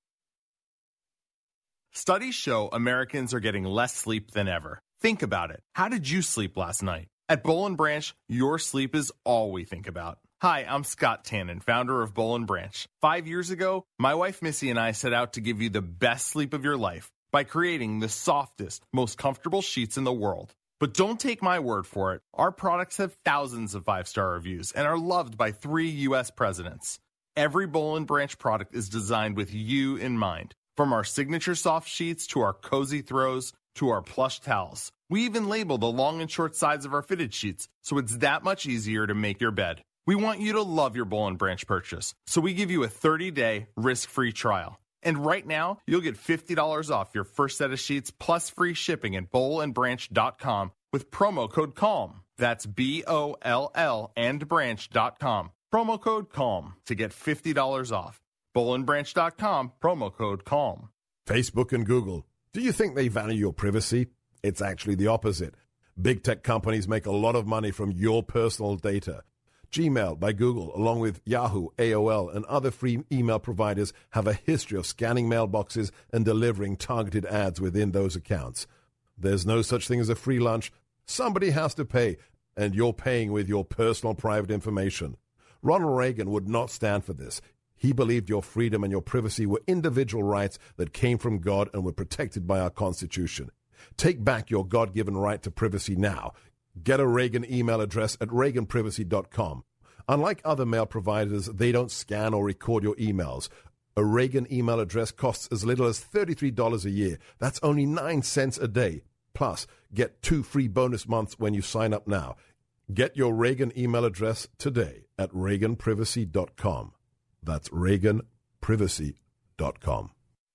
Studies show Americans are getting less sleep than ever. Think about it. How did you sleep last night? At Boll and Branch, your sleep is all we think about. Hi, I'm Scott Tannen, founder of Boll and Branch. Five years ago, my wife Missy and I set out to give you the best sleep of your life by creating the softest, most comfortable sheets in the world. But don't take my word for it. Our products have thousands of five-star reviews and are loved by three U S presidents. Every Boll and Branch product is designed with you in mind. From our signature soft sheets to our cozy throws to our plush towels. We even label the long and short sides of our fitted sheets, so it's that much easier to make your bed. We want you to love your Boll and Branch purchase, so we give you a thirty-day risk-free trial. And right now, you'll get fifty dollars off your first set of sheets plus free shipping at boll and branch dot com with promo code CALM. That's B O L L and branch dot com. Promo code CALM to get fifty dollars off. boll and branch dot com, promo code CALM. Facebook and Google. Do you think they value your privacy? It's actually the opposite. Big tech companies make a lot of money from your personal data. Gmail by Google, along with Yahoo, A O L, and other free email providers, have a history of scanning mailboxes and delivering targeted ads within those accounts. There's no such thing as a free lunch. Somebody has to pay, and you're paying with your personal private information. Ronald Reagan would not stand for this. He believed your freedom and your privacy were individual rights that came from God and were protected by our Constitution. Take back your God-given right to privacy now. Get a Reagan email address at reagan privacy dot com. Unlike other mail providers, they don't scan or record your emails. A Reagan email address costs as little as thirty-three dollars a year. That's only nine cents a day. Plus, get two free bonus months when you sign up now. Get your Reagan email address today at reagan privacy dot com. That's reagan privacy dot com.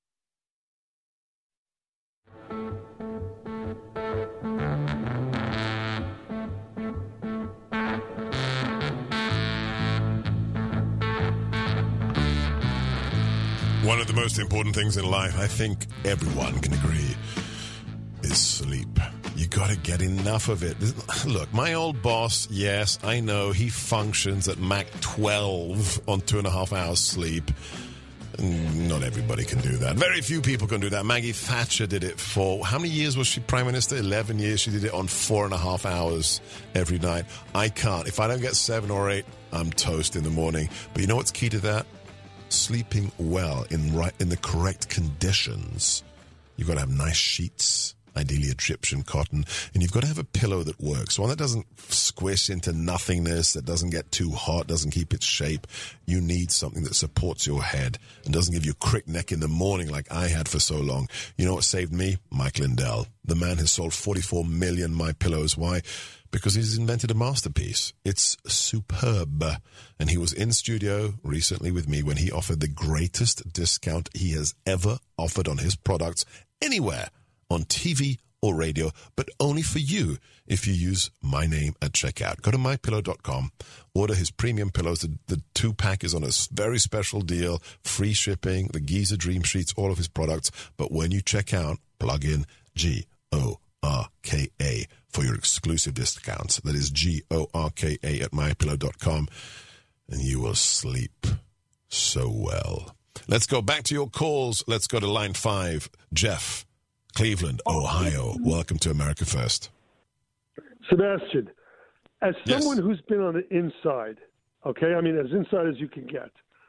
One of the most important things in life, I think everyone can agree, is sleep. You got to get enough of it. Look, my old boss, yes, I know he functions at Mach twelve on two and a half hours sleep. Not everybody can do that. Very few people can do that. Maggie Thatcher did it for, how many years was she Prime Minister? eleven years. She did it on four and a half hours every night. I can't. If I don't get seven or eight, I'm toast in the morning. But you know what's key to that? Sleeping well in right in the correct conditions. You've got to have nice sheets. ideally Egyptian cotton, and you've got to have a pillow that works, one that doesn't squish into nothingness, that doesn't get too hot, doesn't keep its shape. You need something that supports your head and doesn't give you a crick neck in the morning like I had for so long. You know what saved me? Mike Lindell. The man has sold forty-four million My Pillows. Why? Because he's invented a masterpiece. It's superb. And he was in studio recently with me when he offered the greatest discount he has ever offered on his products anywhere on T V or radio, but only for you if you use my name at checkout. Go to my pillow dot com, order his premium pillows. The, the two-pack is on a very special deal, free shipping, the Giza Dream Sheets, all of his products. But when you check out, plug in G O R K A for your exclusive discounts. That is G O R K A at my pillow dot com, and you will sleep so well. Let's go back to your calls. Let's go to line five. Jeff, Cleveland, Ohio. Welcome to America First. Sebastian, as someone yes. who's been on the inside, okay, I mean, as inside as you can get.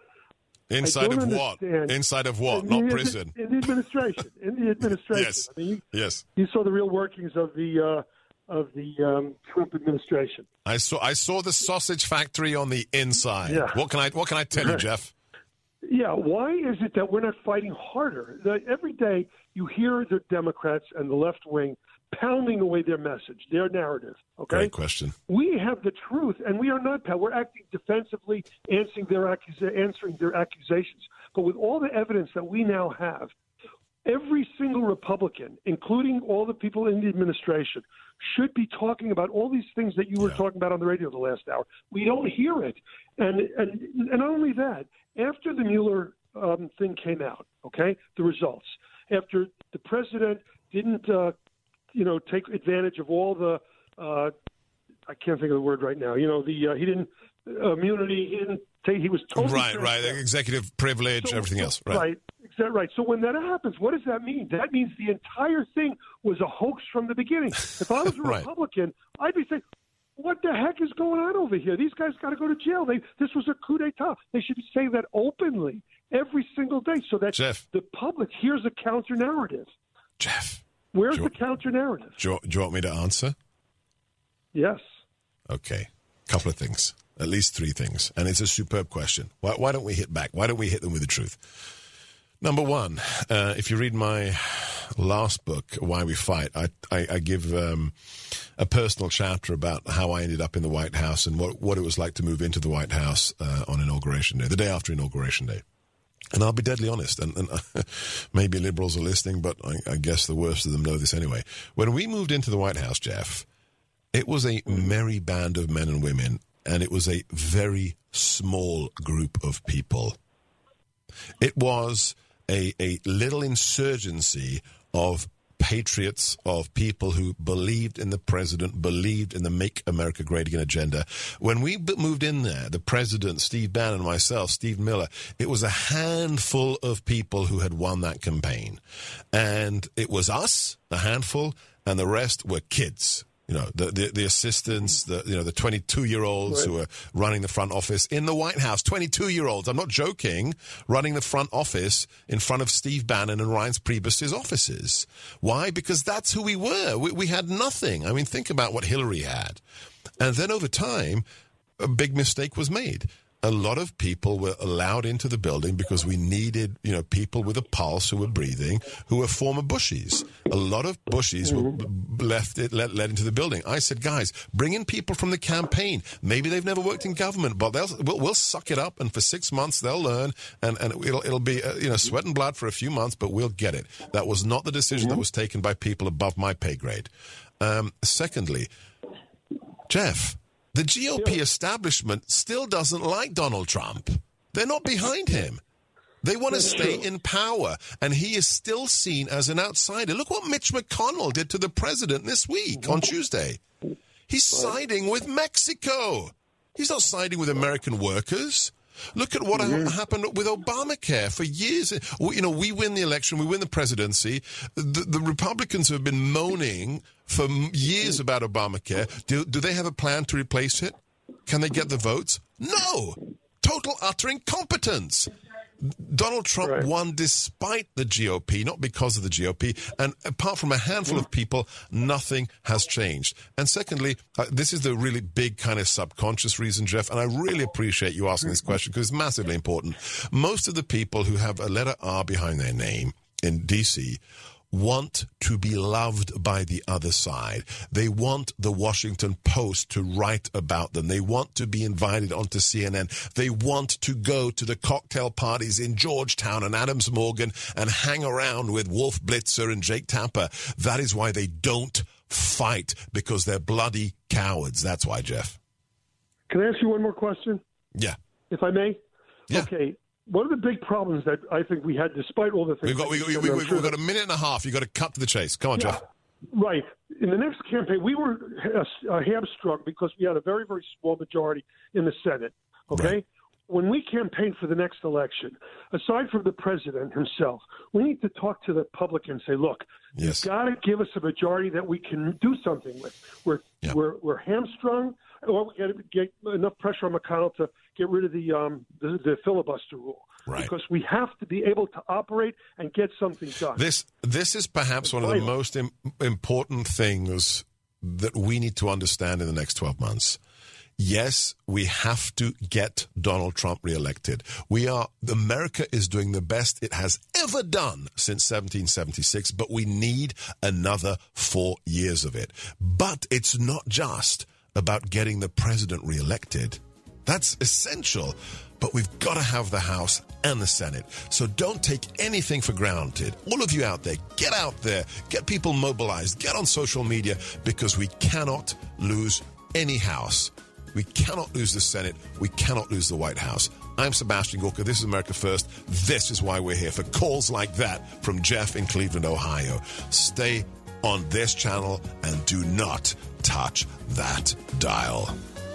Inside of what? Inside of what? In Not the, prison. In the administration. In the administration. Yes. I mean, you, yes. You saw the real workings of the uh, of the um, Trump administration. I saw. I saw the sausage factory on the inside. Yeah. What can I? What can I tell you, Jeff? Yeah. Why is it that we're not fighting harder? The, every day you hear the Democrats and the left wing pounding away their message, their narrative. Okay. Great question. We have the truth, and we are not. We're acting defensively, answering their accusa- answering their accusations. But with all the evidence that we now have, every single Republican, including all the people in the administration, should be talking about all these things that you were yeah. talking about on the radio the last hour. We don't hear it, and and and not only that. After the Mueller um, thing came out, okay, the results. After the president didn't. Uh, you know, take advantage of all the, uh, I can't think of the word right now, you know, the, uh, he didn't, uh, immunity, he didn't take, he was totally. Right, right, executive privilege, so, everything else, right. Right, exactly right. So when that happens, what does that mean? That means the entire thing was a hoax from the beginning. If I was a right. Republican, I'd be saying, what the heck is going on over here? These guys got to go to jail. They, this was a coup d'etat. They should be saying that openly every single day so that Jeff. the public hears a counter narrative. Jeff. Where's you, the counter narrative? Do you, do you want me to answer? Yes. Okay. Couple of things. At least three things. And it's a superb question. Why, why don't we hit back? Why don't we hit them with the truth? Number one, uh, if you read my last book, Why We Fight, I, I, I give um, a personal chapter about how I ended up in the White House and what, what it was like to move into the White House uh, on Inauguration Day, the day after Inauguration Day. And I'll be deadly honest, and, and uh, maybe liberals are listening, but I, I guess the worst of them know this anyway. When we moved into the White House, Jeff, it was a merry band of men and women, and it was a very small group of people. It was a, a little insurgency of patriots, of people who believed in the president, believed in the Make America Great Again agenda. When we b- moved in there, the president, Steve Bannon, myself, Steve Miller, it was a handful of people who had won that campaign. And it was us, a handful, and the rest were kids. You know, the, the, the assistants, the, you know, the twenty-two-year-olds right. who are running the front office in the White House, twenty-two-year-olds, I'm not joking, running the front office in front of Steve Bannon and Reince Priebus's offices. Why? Because that's who we were. We, we had nothing. I mean, think about what Hillary had. And then over time, a big mistake was made. A lot of people were allowed into the building because we needed, you know, people with a pulse who were breathing, who were former Bushies. A lot of Bushies were left it, let, let into the building. I said, guys, bring in people from the campaign. Maybe they've never worked in government, but they'll we'll, we'll suck it up, and for six months they'll learn, and, and it'll it'll be uh, you know sweat and blood for a few months, but we'll get it. That was not the decision that was taken by people above my pay grade. Um, secondly, Jeff. The G O P establishment still doesn't like Donald Trump. They're not behind him. They want to stay in power, and he is still seen as an outsider. Look what Mitch McConnell did to the president this week on Tuesday. He's siding with Mexico. He's not siding with American workers. Look at what mm-hmm. happened with Obamacare for years. You know, we win the election, we win the presidency. The, the Republicans have been moaning for years about Obamacare. Do, do they have a plan to replace it? Can they get the votes? No! Total utter incompetence. Donald Trump right. won despite the G O P, not because of the G O P. And apart from a handful of people, nothing has changed. And secondly, uh, this is the really big kind of subconscious reason, Jeff, and I really appreciate you asking this question because it's massively important. Most of the people who have a letter R behind their name in D C want to be loved by the other side. They want the Washington Post to write about them. They want to be invited onto C N N. They want to go to the cocktail parties in Georgetown and Adams Morgan and hang around with Wolf Blitzer and Jake Tapper. That is why they don't fight, because they're bloody cowards. That's why, Jeff. Can I ask you one more question? Yeah. If I may? Yeah. Okay. One of the big problems that I think we had, despite all the things... We've got, we, we, we, we've got a minute and a half. You've got to cut to the chase. Come on, yeah, Jeff. Right. In the next campaign, we were uh, hamstrung because we had a very, very small majority in the Senate, okay? Right. When we campaign for the next election, aside from the president himself, we need to talk to the public and say, look, yes. you've got to give us a majority that we can do something with. We're, yeah. we're, we're hamstrung. Or we got to get enough pressure on McConnell to get rid of the um, the, the filibuster rule, right. because we have to be able to operate and get something done. This this is perhaps it's one vital. of the most im- important things that we need to understand in the next twelve months. Yes, we have to get Donald Trump reelected. We are America is doing the best it has ever done since seventeen seventy-six, but we need another four years of it. But it's not just about getting the president reelected. That's essential, but we've got to have the House and the Senate. So don't take anything for granted. All of you out there, get out there, get people mobilized, get on social media, because we cannot lose any House. We cannot lose the Senate. We cannot lose the White House. I'm Sebastian Gorka. This is America First. This is why we're here, for calls like that from Jeff in Cleveland, Ohio. Stay on this channel and do not touch that dial.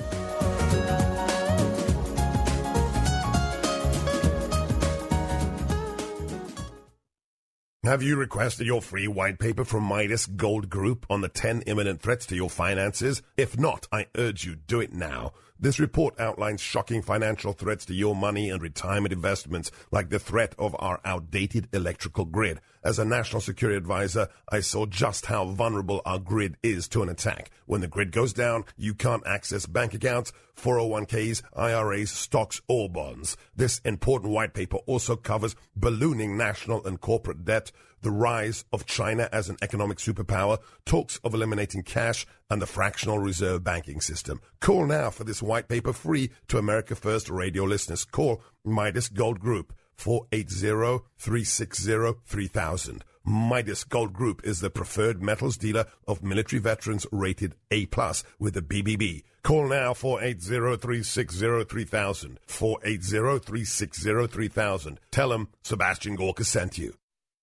Have you requested your free white paper from Midas Gold Group on the ten imminent threats to your finances? If not, I urge you, do it now. This report outlines shocking financial threats to your money and retirement investments, like the threat of our outdated electrical grid. As a national security advisor, I saw just how vulnerable our grid is to an attack. When the grid goes down, you can't access bank accounts, four oh one k's, I R As, stocks, or bonds. This important white paper also covers ballooning national and corporate debt, the rise of China as an economic superpower, talks of eliminating cash, and the fractional reserve banking system. Call now for this white paper free to America First radio listeners. Call Midas Gold Group, four eight zero, three six zero, three thousand. Midas Gold Group is the preferred metals dealer of military veterans rated A plus with the B B B. Call now, four eight zero, three six zero, three thousand, four eight zero, three six zero, three thousand. Tell them Sebastian Gorka sent you.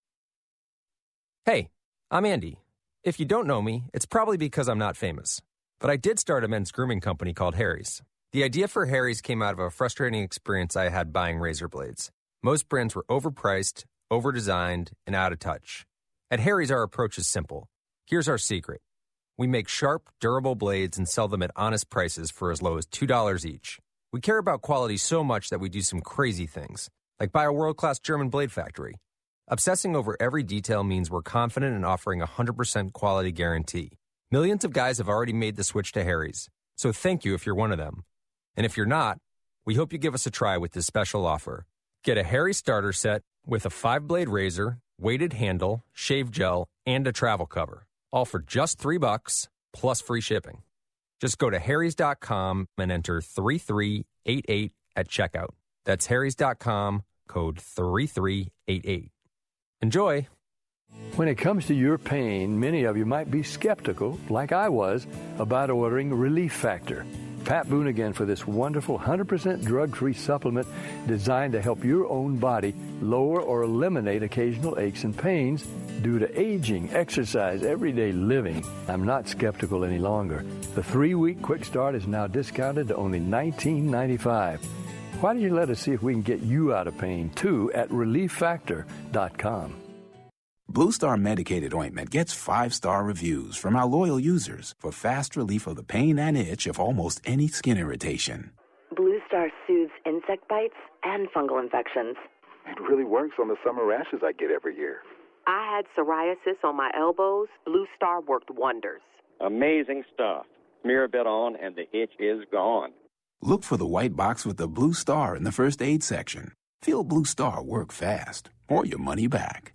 Hey, I'm Andy. If you don't know me, it's probably because I'm not famous. But I did start a men's grooming company called Harry's. The idea for Harry's came out of a frustrating experience I had buying razor blades. Most brands were overpriced, overdesigned, and out of touch. At Harry's, our approach is simple. Here's our secret. We make sharp, durable blades and sell them at honest prices for as low as two dollars each. We care about quality so much that we do some crazy things, like buy a world-class German blade factory. Obsessing over every detail means we're confident in offering a one hundred percent quality guarantee. Millions of guys have already made the switch to Harry's, so thank you if you're one of them. And if you're not, we hope you give us a try with this special offer. Get a Harry's starter set with a five-blade razor, weighted handle, shave gel, and a travel cover, all for just three bucks plus free shipping. Just go to harrys dot com and enter three three eight eight at checkout. That's harrys dot com, code three three eight eight. Enjoy. When it comes to your pain, many of you might be skeptical, like I was, about ordering Relief Factor. Pat Boone again for this wonderful one hundred percent drug-free supplement designed to help your own body lower or eliminate occasional aches and pains due to aging, exercise, everyday living. I'm not skeptical any longer. The three-week quick start is now discounted to only nineteen ninety-five dollars. Why don't you let us see if we can get you out of pain, too, at relief factor dot com. Blue Star Medicated Ointment gets five-star reviews from our loyal users for fast relief of the pain and itch of almost any skin irritation. Blue Star soothes insect bites and fungal infections. It really works on the summer rashes I get every year. I had psoriasis on my elbows. Blue Star worked wonders. Amazing stuff. Smear a bit on and the itch is gone. Look for the white box with the blue star in the first aid section. Feel Blue Star work fast, or your money back.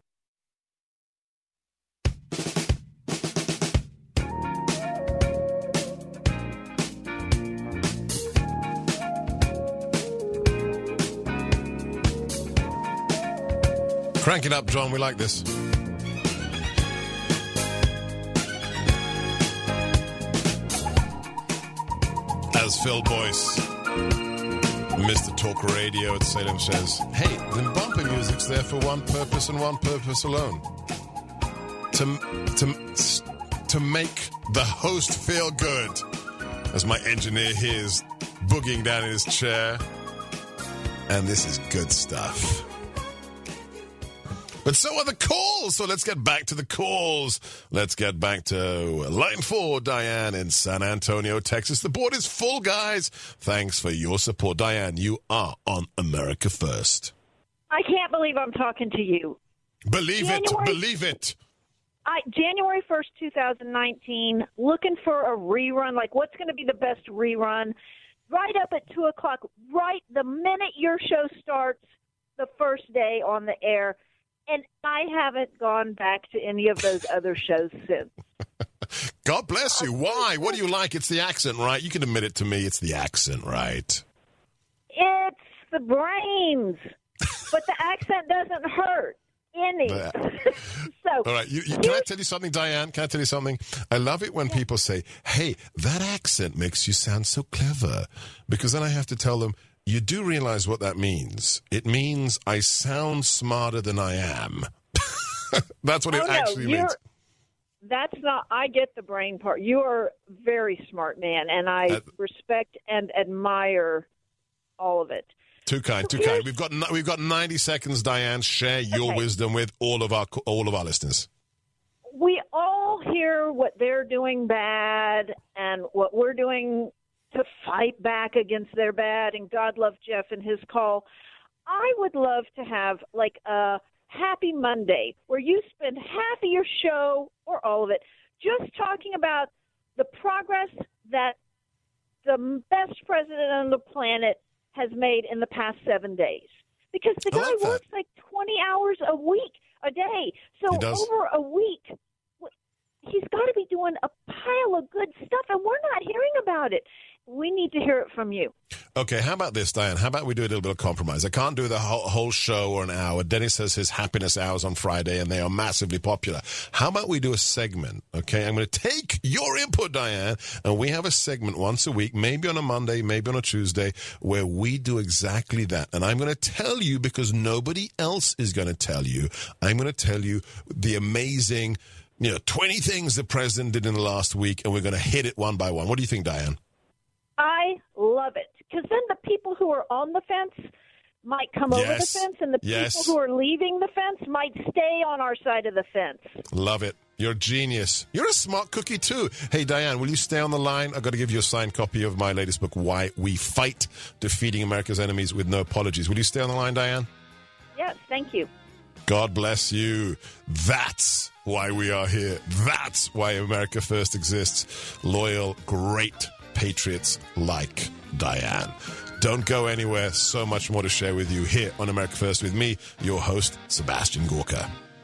Crank it up, John. We like this. As Phil Boyce, Mister Talk Radio at Salem says, hey, the bumper music's there for one purpose and one purpose alone. To, to, to make the host feel good. As my engineer here is boogieing down in his chair. And this is good stuff. But so are the calls. So let's get back to the calls. Let's get back to line four, Diane in San Antonio, Texas. The board is full, guys. Thanks for your support. Diane, you are on America First. I can't believe I'm talking to you. Believe January, it. Believe it. I, January first, twenty nineteen, looking for a rerun. Like, what's going to be the best rerun? Right up at two o'clock, right the minute your show starts, the first day on the air. And I haven't gone back to any of those other shows since. God bless you. Why? What do you like? It's the accent, right? You can admit it to me. It's the accent, right? It's the brains. But the accent doesn't hurt any. so, all right. You, you, can I tell you something, Diane? Can I tell you something? I love it when yeah. people say, hey, that accent makes you sound so clever. Because then I have to tell them, you do realize what that means. It means I sound smarter than I am. That's what oh, it no, actually means. That's not, I get the brain part. You are a very smart man, and I uh, respect and admire all of it. Too kind, too kind. We've got we've got ninety seconds, Diane. Share your okay. wisdom with all of our all of our listeners. We all hear what they're doing bad and what we're doing to fight back against their bad, and God love Jeff and his call. I would love to have like a Happy Monday where you spend half of your show or all of it just talking about the progress that the best president on the planet has made in the past seven days. Because the guy works like twenty hours a week, a day. So over a week, he's got to be doing a pile of good stuff, and we're not hearing about it. We need to hear it from you. Okay, how about this, Diane? How about we do a little bit of compromise? I can't do the whole, whole show or an hour. Dennis has his happiness hours on Friday, and they are massively popular. How about we do a segment, okay? I'm going to take your input, Diane, and we have a segment once a week, maybe on a Monday, maybe on a Tuesday, where we do exactly that. And I'm going to tell you, because nobody else is going to tell you, I'm going to tell you the amazing, you know, twenty things the president did in the last week, and we're going to hit it one by one. What do you think, Diane? I love it, because then the people who are on the fence might come yes. over the fence, and the yes. people who are leaving the fence might stay on our side of the fence. Love it. You're a genius. You're a smart cookie, too. Hey, Diane, will you stay on the line? I've got to give you a signed copy of my latest book, Why We Fight, Defeating America's Enemies with No Apologies. Will you stay on the line, Diane? Yes, thank you. God bless you. That's why we are here. That's why America First exists. Loyal, great patriots like Diane. Don't go anywhere. So much more to share with you here on America First with me, your host, Sebastian Gorka.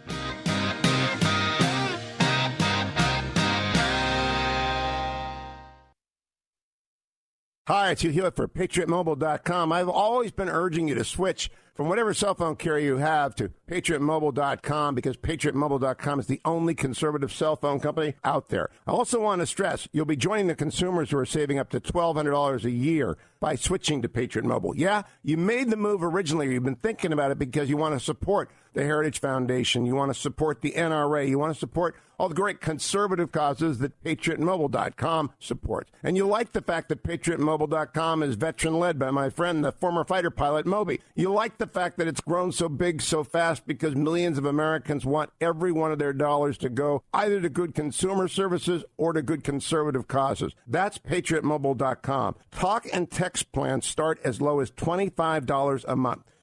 Hi, it's Hugh Hewitt for Patriot Mobile dot com. I've always been urging you to switch from whatever cell phone carrier you have to Patriot Mobile dot com, because Patriot Mobile dot com is the only conservative cell phone company out there. I also want to stress you'll be joining the consumers who are saving up to twelve hundred dollars a year by switching to Patriot Mobile. Yeah, you made the move originally. You've been thinking about it because you want to support the Heritage Foundation. You want to support the N R A. You want to support all the great conservative causes that Patriot Mobile dot com supports. And you like the fact that Patriot Mobile dot com is veteran-led by my friend, the former fighter pilot Moby. You like the fact that it's grown so big so fast because millions of Americans want every one of their dollars to go either to good consumer services or to good conservative causes. That's Patriot Mobile dot com. Talk and text plans start as low as twenty-five dollars a month.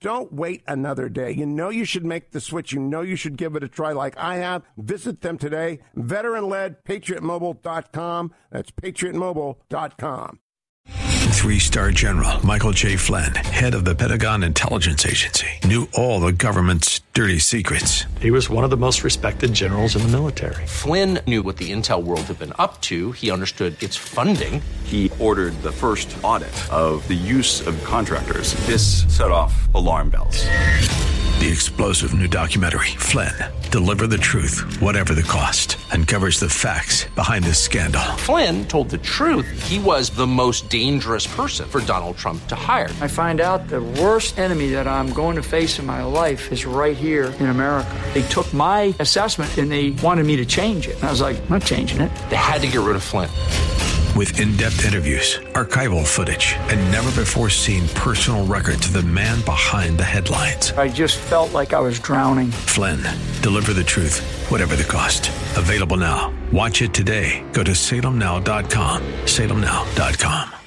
Don't wait another day. You know you should make the switch. You know you should give it a try like I have. Visit them today. Veteran-led, patriot mobile dot com. That's patriot mobile dot com. Three-star General Michael J. Flynn, head of the Pentagon Intelligence Agency, knew all the government's dirty secrets. He was one of the most respected generals in the military. Flynn knew what the intel world had been up to. He understood its funding. He ordered the first audit of the use of contractors. This set off alarm bells. The explosive new documentary, Flynn, Deliver the Truth, Whatever the Cost, uncovers the facts behind this scandal. Flynn told the truth. He was the most dangerous person for Donald Trump to hire. I find out the worst enemy that I'm going to face in my life is right here in America. They took my assessment and they wanted me to change it. And I was like, I'm not changing it. They had to get rid of Flynn. With in-depth interviews, archival footage, and never-before-seen personal records of the man behind the headlines. I just felt like I was drowning. Flynn, Deliver the Truth, Whatever the Cost. Available now. Watch it today. Go to salem now dot com. salem now dot com.